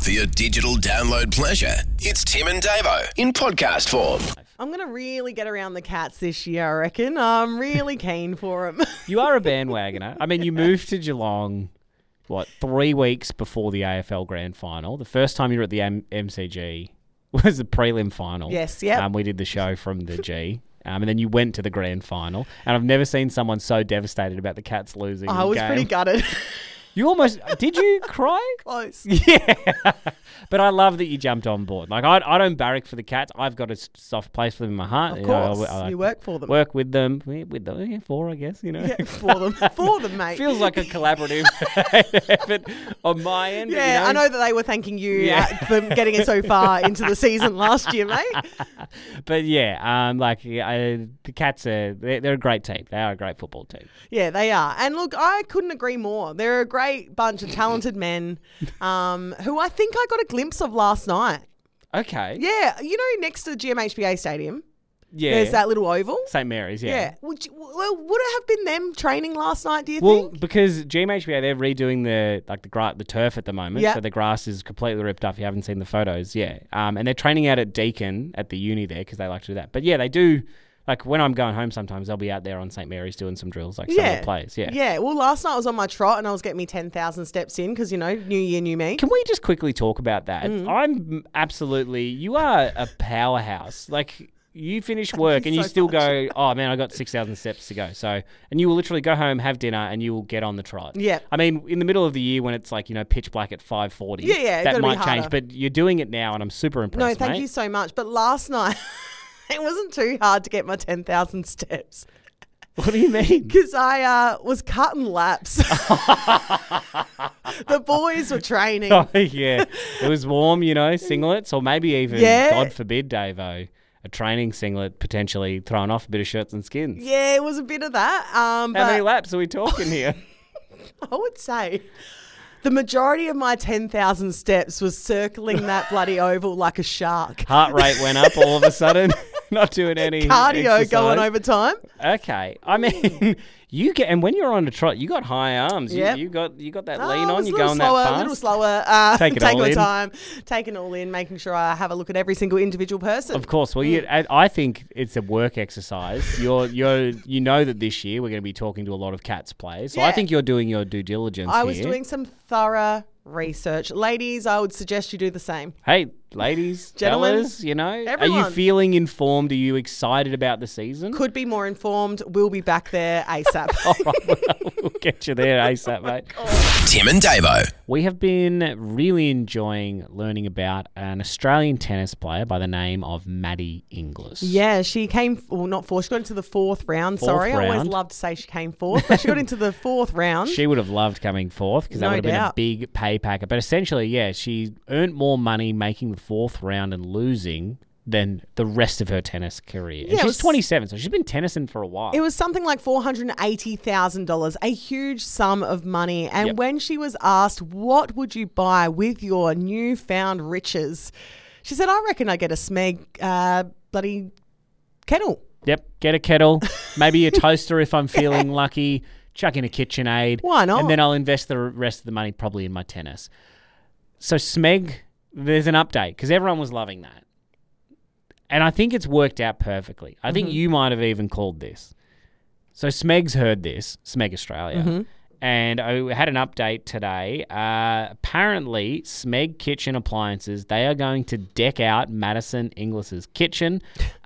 For your digital download pleasure, it's Tim and Davo in podcast form. I'm going to really get around the Cats this year, I reckon. I'm really keen for them. You are a bandwagoner. I mean, you moved to Geelong, 3 weeks before the AFL Grand Final. The first time you were at the MCG was the prelim final. Yes, yeah. We did the show from the G. And then you went to the grand final. And I've never seen someone so devastated about the Cats losing I was game. pretty gutted. You almost... Did you cry? Close. Yeah. But I love that you jumped on board. Like, I don't barrack for the Cats. I've got a soft place for them in my heart. Of course. You work for them. Work with them. For, I guess, Yeah, for them. For them, mate. Feels like a collaborative effort on my end. Yeah, I know that they were thanking you for getting it so far into the season last year, mate. But yeah, the Cats they're a great team. They are a great football team. Yeah, they are. And look, I couldn't agree more. They're a great bunch of talented men who I think I got a glimpse of last night. Okay. Yeah, you know, next to the GMHBA Stadium, Yeah. there's that little oval. St. Mary's, yeah. Yeah. Would it have been them training last night, do you Well, think? because GMHBA, they're redoing the turf at the moment. Yeah. So the grass is completely ripped up. If you haven't seen the photos, yeah. And they're training out at Deakin at the uni there because they like to do that. But yeah, they do. Like when I'm going home sometimes, they'll be out there on St. Mary's doing some drills like some of the players. Yeah. Yeah. Well, last night I was on my trot and I was getting me 10,000 steps in because, you know, new year, new me. Can we just quickly talk about that? You are a powerhouse. Like you finish work and you so still much. go, oh man, I got 6,000 steps to go. So, and you will literally go home, have dinner and you will get on the trot. Yeah. I mean, in the middle of the year when it's like, you know, pitch black at 5:40. Yeah, it that gotta be might change, harder. but you're doing it now and I'm super impressed, No, thank mate. you so much. But last night, it wasn't too hard to get my 10,000 steps. What do you mean? Because I was cutting laps. The boys were training. Oh, yeah. It was warm, you know, singlets or maybe even, God forbid, Davo, a training singlet potentially throwing off a bit of shirts and skins. Yeah, it was a bit of that. How many laps are we talking here? I would say the majority of my 10,000 steps was circling that bloody oval like a shark. Heart rate went up all of a sudden. Not doing any Cardio exercise. going over time. Okay. I mean, and when you're on a trot, you got high arms. Yep. You got that Oh, lean I on. was You're a going little slower, that a little fast. slower. Take it Take all my in. time, taking it all in, making sure I have a look at every single individual person. Of course. Well, I think it's a work exercise. You know that this year we're going to be talking to a lot of Cats players. So I Yeah. think you're doing your due diligence I was here. doing some thorough research. Ladies, I would suggest you do the same. Hey, ladies, Gentlemen, fellas, you know, are everyone. you feeling informed? Are you excited about the season? Could be more informed. We'll be back there ASAP. All right, we'll get you there ASAP, mate. Tim and Davo. We have been really enjoying learning about an Australian tennis player by the name of Maddie Inglis. Yeah, she came, well, not fourth, she got into the fourth round. I always round. love to say she came fourth, but she got into the fourth round. She would have loved coming fourth because that No would have doubt. been a big pay packet. But essentially, yeah, she earned more money making the fourth round and losing than the rest of her tennis career. And Yeah, it she's was- 27, so she's been tennising for a while. It was something like $480,000, a huge sum of money. And Yep. when she was asked, what would you buy with your newfound riches? She said, I reckon I get a Smeg bloody kettle. Yep, get a kettle, maybe a toaster if I'm feeling lucky, chuck in a KitchenAid. Why not? And then I'll invest the rest of the money probably in my tennis. So Smeg, there's an update because everyone was loving that. And I think it's worked out perfectly. I think you might have even called this. So Smeg's heard this, Smeg Australia, and I had an update today. Apparently, Smeg Kitchen Appliances, they are going to deck out Madison Inglis's kitchen,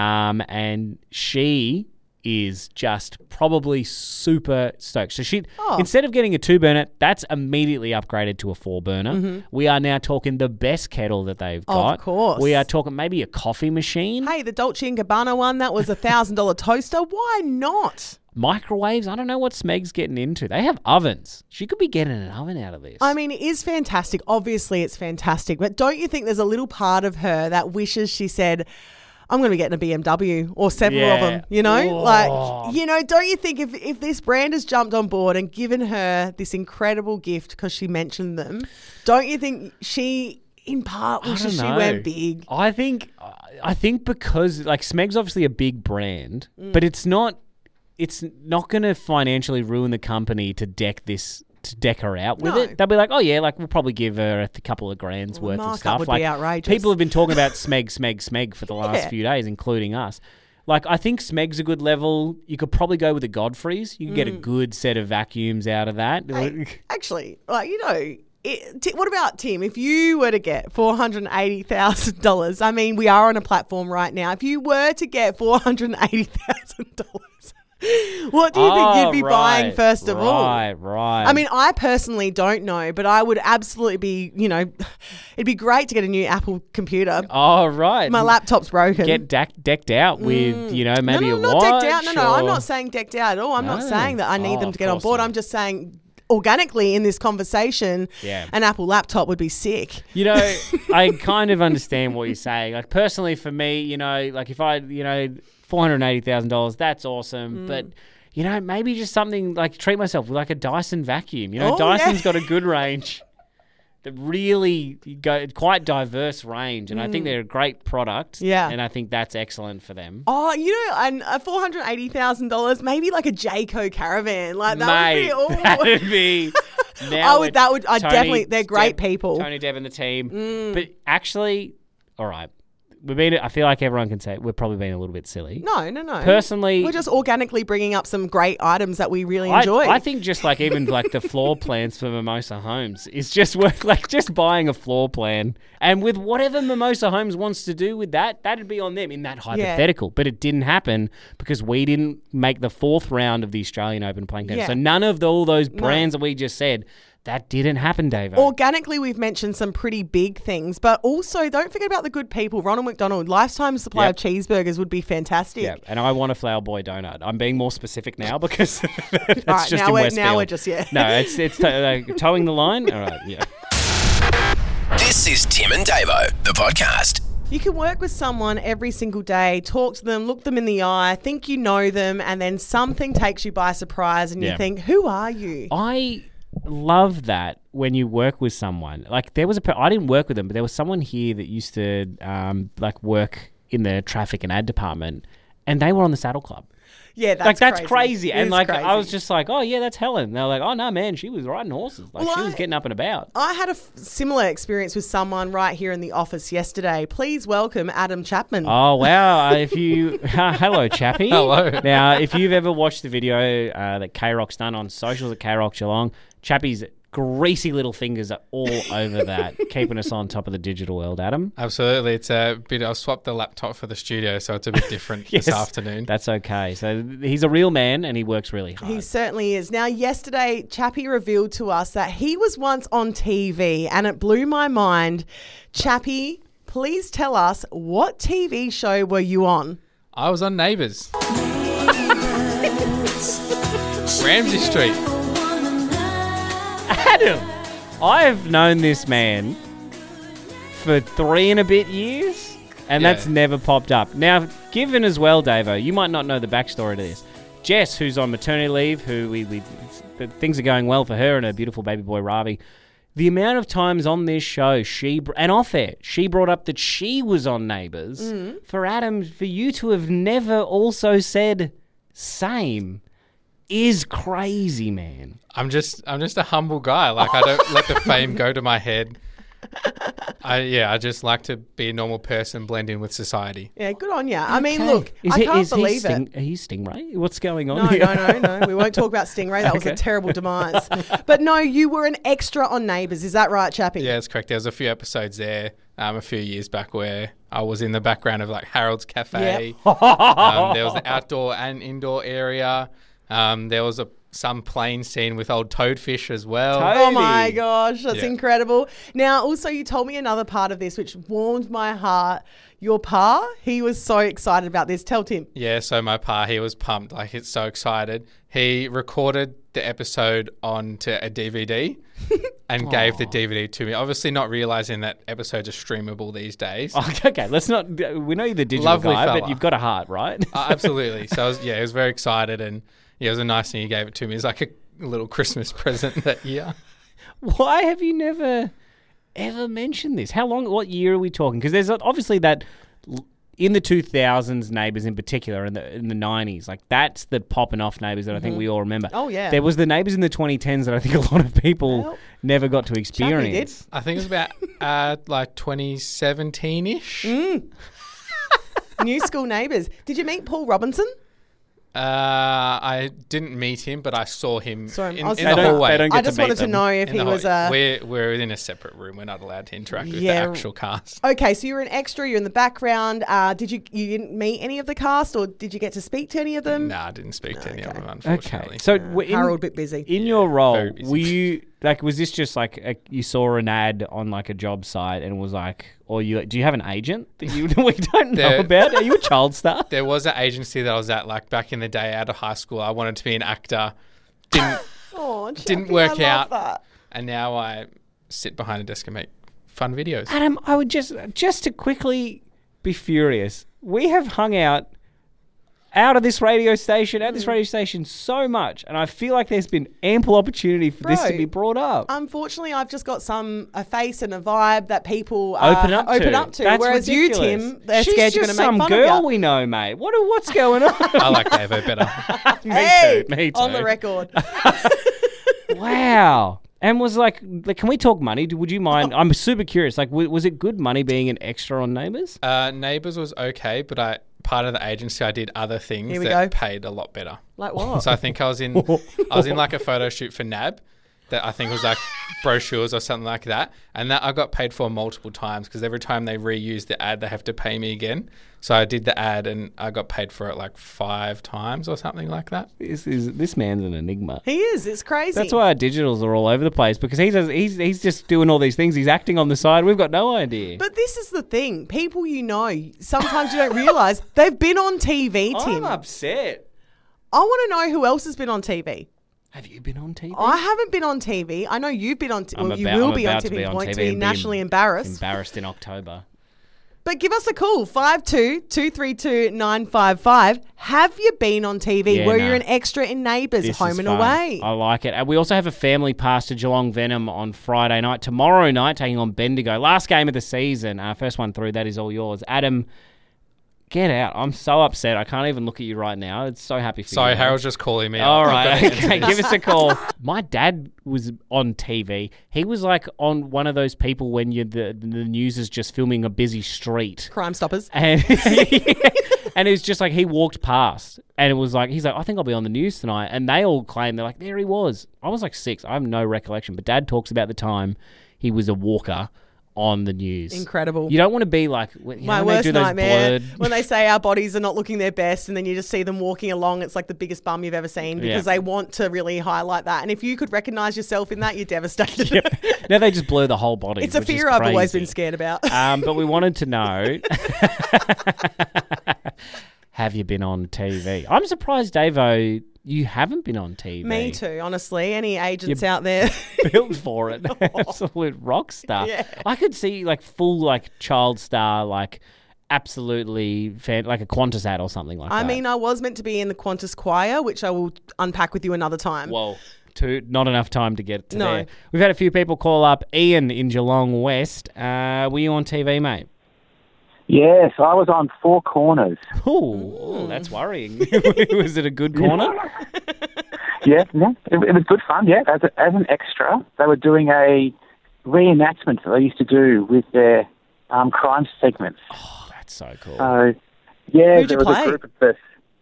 and she is just probably super stoked. So she, instead of getting a 2-burner, that's immediately upgraded to a 4-burner. We are now talking the best kettle that they've got. Of course. We are talking maybe a coffee machine. Hey, the Dolce & Gabbana one, that was a $1,000 toaster. Why not? Microwaves. I don't know what Smeg's getting into. They have ovens. She could be getting an oven out of this. I mean, it is fantastic. Obviously, it's fantastic. But don't you think there's a little part of her that wishes she said, I'm going to be getting a BMW or several of them, you know? Oh. Like, you know, don't you think if this brand has jumped on board and given her this incredible gift because she mentioned them, don't you think she, in part, wishes she went big? I think because, like, Smeg's obviously a big brand, but it's not going to financially ruin the company to deck this to deck her out with No. it. They'll be like, oh yeah, like we'll probably give her a couple of grand's worth of markup stuff. would Like be outrageous. people have been talking about Smeg for the last Yeah. few days, including us. Like, I think Smeg's a good level. You could probably go with the Godfreys. You could get a good set of vacuums out of that. Hey, actually, like, you know, what about Tim? If you were to get $480,000, I mean, we are on a platform right now. If you were to get $480,000, what do you think you'd be buying first of all? Right. I mean, I personally don't know, but I would absolutely be, you know, it'd be great to get a new Apple computer. Oh, right. My laptop's broken. Get decked out with, you know, maybe no, a not watch. decked out. No, I'm or- not saying decked out at all. I'm not No. saying that I need Oh, them of to get on course board. not. I'm just saying organically in this conversation, Yeah. an Apple laptop would be sick. You know, I kind of understand what you're saying. Like, personally, for me, you know, like if I, you know, $480,000, that's awesome. But, you know, maybe just something like treat myself with like a Dyson vacuum. You know, Oh, Dyson's yeah. got a good range. That really quite diverse range, and I think they're a great product. Yeah. And I think that's excellent for them. Oh, you know, and a $480,000, maybe like a Jayco Caravan, like that Mate, would be. that'd be. Now I definitely. They're great people. Tony, Deb, and the team. But actually, all right, I feel like everyone can say we're probably being a little bit silly. No. Personally, We're just organically bringing up some great items that we really enjoy. I think just like even like the floor plans for Mimosa Homes is just worth like just buying a floor plan, and with whatever Mimosa Homes wants to do with that, that'd be on them in that hypothetical. But it didn't happen because we didn't make the 4th round of the Australian Open playing tennis. Yeah. So none of all those brands that we just said. That didn't happen, Dave. Organically, we've mentioned some pretty big things, but also don't forget about the good people. Ronald McDonald, lifetime supply Yep. of cheeseburgers would be fantastic. Yeah, and I want a Flower Boy donut. I'm being more specific now because that's All right, just now in we're Westfield. just, yeah. No, it's towing the line. All right, yeah. This is Tim and Davo, the podcast. You can work with someone every single day, talk to them, look them in the eye, think you know them, and then something takes you by surprise and you Yeah. think, who are you? I love that when you work with someone. Like there was I didn't work with them, but there was someone here that used to like work in the traffic and ad department, and they were on the Saddle Club. Yeah, That's crazy. It And is like crazy. I was just like, oh yeah, that's Helen. And they're like, oh no, man, she was riding horses. Like Well, she was getting up and about. I had a similar experience with someone right here in the office yesterday. Please welcome Adam Chapman. Oh wow! If you hello, Chappie. Hello. Now, if you've ever watched the video that K Rock's done on socials at K Rock Geelong, Chappie's greasy little fingers are all over that, keeping us on top of the digital world. Adam, Absolutely. It's a bit. I've swapped the laptop for the studio, so it's a bit different Yes, this afternoon. That's okay. So he's a real man and he works really hard. He certainly is. Now, yesterday, Chappie revealed to us that he was once on TV, and it blew my mind. Chappie, please tell us, what TV show were you on? I was on Neighbours. Ramsey Street. Adam, I've known this man for 3 and a bit years, and Yeah. that's never popped up. Now, given as well, Davo, you might not know the backstory to this. Jess, who's on maternity leave, who things are going well for her and her beautiful baby boy Ravi. The amount of times on this show, and off air, she brought up that she was on Neighbours. For Adam, for you to have never also said same is crazy, man. I'm just a humble guy. Like I don't let the fame go to my head. I just like to be a normal person, blend in with society. Yeah, good on you. I mean, Okay. look, I can't believe it. He's Stingray? What's going on No, here? no. We won't talk about Stingray. That was a Okay. terrible demise. But no, you were an extra on Neighbours. Is that right, Chappie? Yeah, that's correct. There was a few episodes there a few years back where I was in the background of like Harold's Cafe. There was the outdoor and indoor area. There was some plane scene with old Toadfish as well. Oh my gosh, that's Yeah. incredible. Now, also, you told me another part of this which warmed my heart. Your pa, he was so excited about this. Tell Tim. Yeah, so my pa, he was pumped. Like, he's so excited. He recorded the episode onto a DVD and gave the DVD to me. Obviously not realising that episodes are streamable these days. Okay, let's not. We know you're the digital Lovely guy, but fella. you've got a heart, right? Absolutely. So, he was very excited and, yeah, it was a nice thing he gave it to me. It was like a little Christmas present that year. Why have you never ever mentioned this? How long? What year are we talking? Because there's obviously that in the 2000s, Neighbours in particular, in the 90s, like that's the popping off Neighbours that I think we all remember. Oh, yeah. There was the Neighbours in the 2010s that I think a lot of people never got to experience. did. I think it was about like 2017-ish. New School Neighbours. Did you meet Paul Robinson? I didn't meet him, but I saw him in the hallway. They don't I get just to meet wanted to them. know if he was a... We're in a separate room. We're not allowed to interact with the actual cast. Okay, so you're an extra, you're in the background. You didn't meet any of the cast, or did you get to speak to any of them? Nah, I didn't speak to any of them, unfortunately. Okay, so Harold, a bit busy. In your role, Very busy. were you like? Was this just like you saw an ad on like a job site and was like, or do you have an agent that we don't know about? Are you a child star? There was an agency that I was at, like back in the day, out of high school. I wanted to be an actor. Didn't work out. That. And now I sit behind a desk and make fun videos. Adam, I would just to quickly be furious. We have hung out of this radio station, so much, and I feel like there's been ample opportunity for this to be brought up. Unfortunately, I've just got a face and a vibe that people Open up to. That's whereas ridiculous. you, Tim, they're She's scared you're just going to make some fun girl of you. we know, mate. What's going on? I like Davo better. Me too. On the record. Wow. And was like, can we talk money? Would you mind? I'm super curious. Like, was it good money being an extra on Neighbours? Neighbours was okay, but part of the agency, I did other things Here we that go. paid a lot better. Like what? So I think I was in like a photo shoot for NAB that I think was like brochures or something like that. And that I got paid for multiple times because every time they reuse the ad, they have to pay me again. So I did the ad and I got paid for it like 5 times or something like that. This man's an enigma. He is. It's crazy. That's why our digitals are all over the place because he's just doing all these things. He's acting on the side. We've got no idea. But this is the thing. People sometimes you don't realise they've been on TV, Tim. I'm upset. I want to know who else has been on TV. Have you been on TV? I haven't been on TV. I know you've been on TV. You will be on TV. Point to be nationally embarrassed. Embarrassed in October. But give us a call, 52-232-955. Have you been on TV? Were you an extra in Neighbours, This Home is and fun. Away? I like it. And we also have a family pass to Geelong Venom on Friday night. Tomorrow night, taking on Bendigo. Last game of the season. First one through. That is all yours. Adam, get out. I'm so upset. I can't even look at you right now. It's so happy for you. Sorry, Harold's just calling me. All right. Okay, give us a call. My dad was on TV. He was like on one of those people when the news is just filming a busy street. Crime Stoppers. And and it was just like he walked past and it was like, he's like, I think I'll be on the news tonight. And they all claim, they're like, there he was. I was like 6. I have no recollection. But Dad talks about the time he was a walker on the news. Incredible. You don't want to be like, My worst nightmare when they say our bodies are not looking their best and then you just see them walking along. It's like the biggest bum you've ever seen because they want to really highlight that. And if you could recognise yourself in that, you're devastated. Now they just blur the whole body. It's a fear I've always been scared about. But we wanted to know, have you been on TV? I'm surprised, Davo, you haven't been on TV. Me too, honestly. Any agents out there? Built for it. Absolute rock star. Yeah. I could see like full like child star, like absolutely like a Qantas ad or something like that. I mean, I was meant to be in the Qantas choir, which I will unpack with you another time. Whoa. Not enough time to get to No. there. We've had a few people call up. Ian in Geelong West. Were you on TV, mate? Yes, I was on Four Corners. Oh, that's worrying. Was it a good corner? Yeah, it was good fun, yeah. As an extra, they were doing a reenactment that they used to do with their crime segments. Oh, that's so cool. So, yeah, Who'd you there was play? a group of us.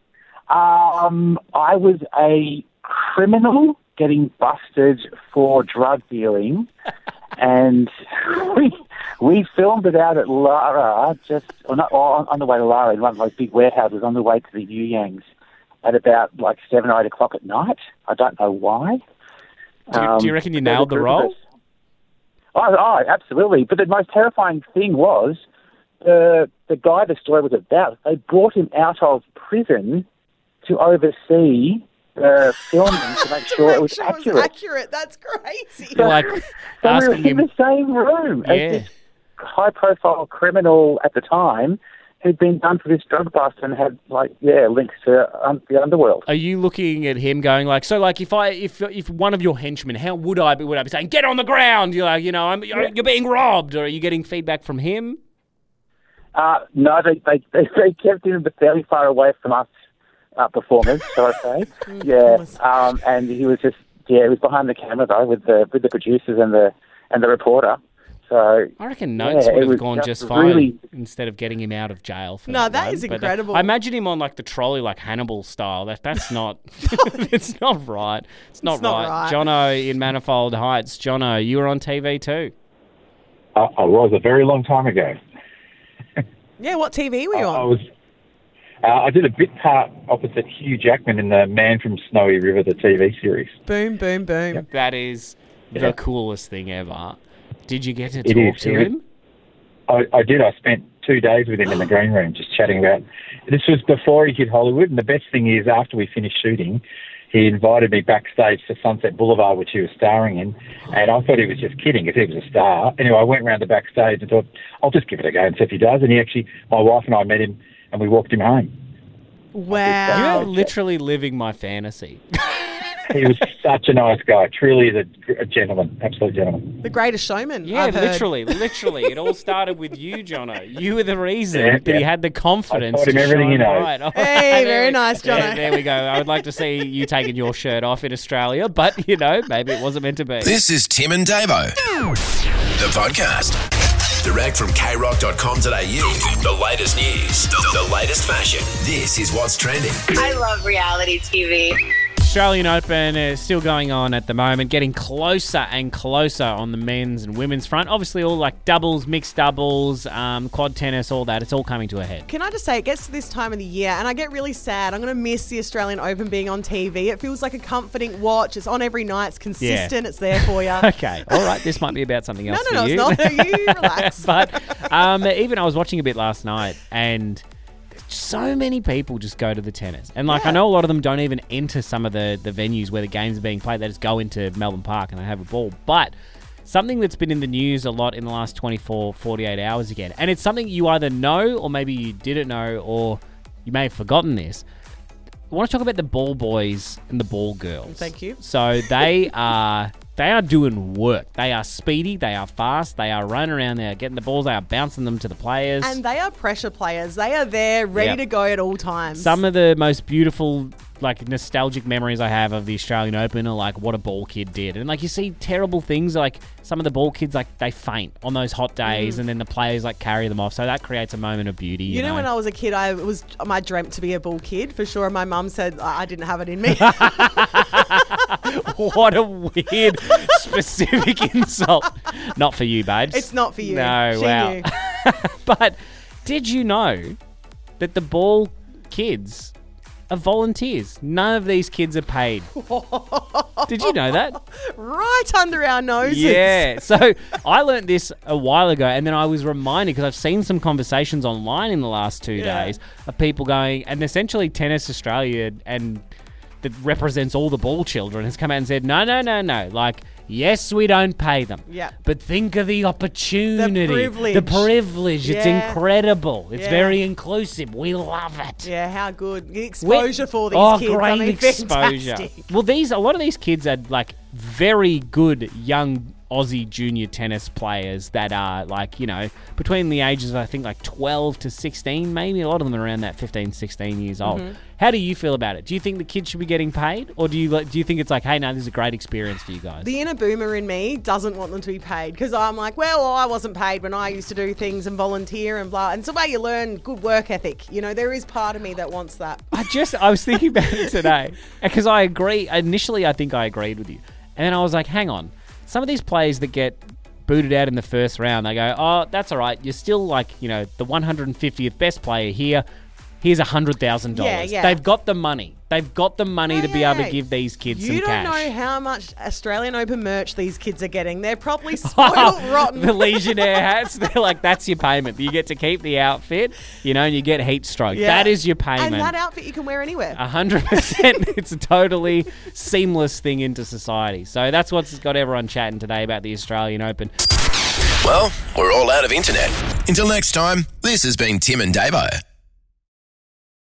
I was a criminal getting busted for drug dealing, and we filmed it out at Lara, on the way to Lara, in one of those big warehouses on the way to the Yu Yangs at about like 7 or 8 o'clock at night. I don't know why. Do you reckon you nailed the role? Oh, absolutely. But the most terrifying thing was the guy the story was about, they brought him out of prison to oversee filming to make sure it was accurate. That's crazy. You're like So we were asking in him. the same room as Yeah. this high-profile criminal at the time who'd been done for this drug bust and had, links to the underworld. Are you looking at him going like, so like if one of your henchmen, how would I be saying, get on the ground? You're like, you're being robbed, or are you getting feedback from him? No, they kept him fairly far away from us performers, shall I say? Yeah, and he was just he was behind the camera though with the producers and the reporter. So I reckon Notes would have gone just fine instead of getting him out of jail. That is incredible. I imagine him on like the trolley, like Hannibal style. That's not. It's not right. It's not right. Jono in Manifold Heights. Jono, you were on TV too. I was a very long time ago. Yeah, what TV were you on? I did a bit part opposite Hugh Jackman in the Man from Snowy River, the TV series. Boom, boom, boom. Yep. That is the coolest thing ever. Did you get to talk to him? I did. I spent 2 days with him in the green room just chatting about... This was before he hit Hollywood, and the best thing is after we finished shooting, he invited me backstage to Sunset Boulevard, which he was starring in, and I thought he was just kidding because he was a star. Anyway, I went round the backstage and thought, I'll just give it a go and see if he does. And my wife and I met him, and we walked him home. Wow. You're literally living my fantasy. He was such a nice guy. Truly a gentleman. Absolute gentleman. The greatest showman. Yeah, I've heard. literally. It all started with you, Jono. You were the reason that he had the confidence. I taught him everything he knows. Right. Hey, very nice, Jono. There we go. I would like to see you taking your shirt off in Australia, but, maybe it wasn't meant to be. This is Tim and Davo, the podcast. Direct from krock.com.au. The latest news, the latest fashion. This is what's trending. I love reality TV. Australian Open is still going on at the moment, getting closer and closer on the men's and women's front. Obviously, all like doubles, mixed doubles, quad tennis, all that. It's all coming to a head. Can I just say, it gets to this time of the year and I get really sad. I'm going to miss the Australian Open being on TV. It feels like a comforting watch. It's on every night. It's consistent. Yeah. It's there for you. Okay. All right. This might be about something else for you. No, it's not. You relax. But even I was watching a bit last night and... so many people just go to the tennis. And, I know a lot of them don't even enter some of the venues where the games are being played. They just go into Melbourne Park and they have a ball. But something that's been in the news a lot in the last 24, 48 hours again, and it's something you either know or maybe you didn't know or you may have forgotten this. I want to talk about the ball boys and the ball girls. Thank you. So they are doing work. They are speedy. They are fast. They are running around there, getting the balls. They are bouncing them to the players. And they are pressure players. They are there, ready to go at all times. Some of the most beautiful, nostalgic memories I have of the Australian Open are what a ball kid did. And, you see terrible things, some of the ball kids, they faint on those hot days and then the players, carry them off. So that creates a moment of beauty. You know, when I was a kid, I dreamt to be a ball kid, for sure. My mum said I didn't have it in me. What a weird, specific insult. Not for you, babes. It's not for you. No, she wow. knew. But did you know that the ball kids are volunteers? None of these kids are paid. Did you know that? Right under our noses. Yeah. So I learnt this a while ago, and then I was reminded, because I've seen some conversations online in the last 2 days of people going, and essentially Tennis Australia and that represents all the ball children has come out and said, no. Yes, we don't pay them. Yeah. But think of the opportunity. The privilege. It's incredible. It's very inclusive. We love it. Yeah, how good. The exposure for these kids. Great exposure. Fantastic. Well, a lot of these kids are very good young Aussie junior tennis players that are between the ages of I think 12 to 16 maybe. A lot of them are around that 15, 16 years old. How do you feel about it? Do you think the kids should be getting paid, or do you think it's hey, no, this is a great experience for you guys? The inner boomer in me doesn't want them to be paid, because I'm I wasn't paid when I used to do things and volunteer and blah. And it's the way you learn good work ethic. There is part of me that wants that. I was thinking about it today because I agree. Initially, I think I agreed with you, and then I was hang on. Some of these players that get booted out in the first round, they go, oh, that's all right. You're still the 150th best player here. Here's $100,000. Yeah. They've got the money. They've got the money to be able to give these kids some cash. You don't know how much Australian Open merch these kids are getting. They're probably spoiled rotten. The Legionnaire hats, they're that's your payment. You get to keep the outfit, and you get heat stroke. Yeah. That is your payment. And that outfit you can wear anywhere. 100%. It's a totally seamless thing into society. So that's what's got everyone chatting today about the Australian Open. Well, we're all out of internet. Until next time, this has been Tim and Davo.